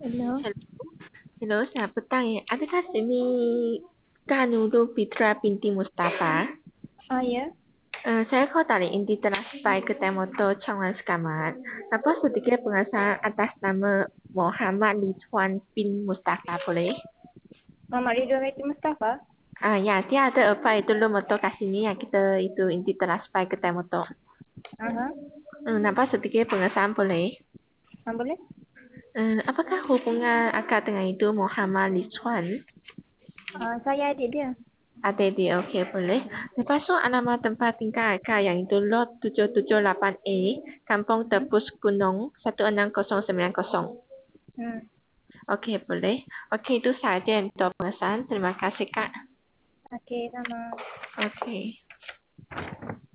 Hello. Hel- Hello, selamat petang ya. Adakah sini Kak Nurul Fitra binti Mustafa? Ya. Saya call dari Inti Transpai Kedai Motor Changwan Sekamat. Dapat sedikit pengesahan atas nama Muhammad Lichuan bin Mustafa boleh? Muhammad Ridwan Haiti Mustafa. Ya, dia ada apply dulu motor kat sini ya. Kita itu Inti Transpai Kedai Motor. Aha. Dapat sedikit pengesahan boleh? Boleh? Apakah hubungan akak dengan itu Muhammad Lichuan? Saya adik dia. Ada dia, okey boleh. Lepas tu nama tempat tinggal Kak yang itu lot 778A, Kampung Hmm. Tepus Gunung 16090. Hmm. Okey boleh. Okey itu saja untuk pengesahan. Terima kasih Kak. Okey, sama. Okey.